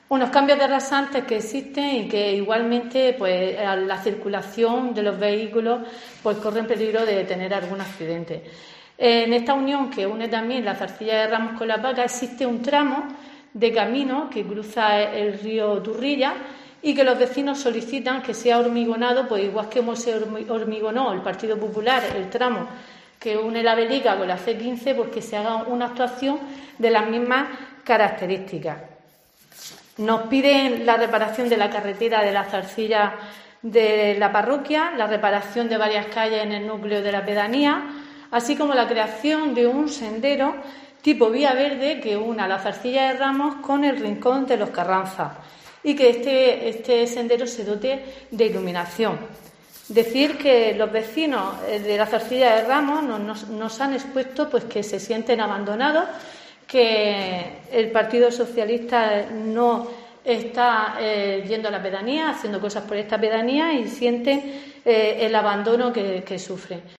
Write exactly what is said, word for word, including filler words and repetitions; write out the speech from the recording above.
unos cambios de rasantes que existen y que igualmente pues la circulación de los vehículos pues corren peligro de tener algún accidente. En esta unión que une también la Zarcilla de Ramos con La Paca existe un tramo de camino que cruza el río Turrilla y que los vecinos solicitan que sea hormigonado, pues igual que como se hormigonó el Partido Popular el tramo que une la Velica con la C quince, pues que se haga una actuación de las mismas características. Nos piden la reparación de la carretera de la Zarcilla de la parroquia, la reparación de varias calles en el núcleo de la pedanía, así como la creación de un sendero tipo vía verde que una la Zarcilla de Ramos con el Rincón de los Carranzas y que este, este sendero se dote de iluminación. Decir que los vecinos de la Zarcilla de Ramos nos, nos, nos han expuesto pues, que se sienten abandonados, que el Partido Socialista no está eh, yendo a la pedanía, haciendo cosas por esta pedanía y sienten eh, el abandono que, que sufren.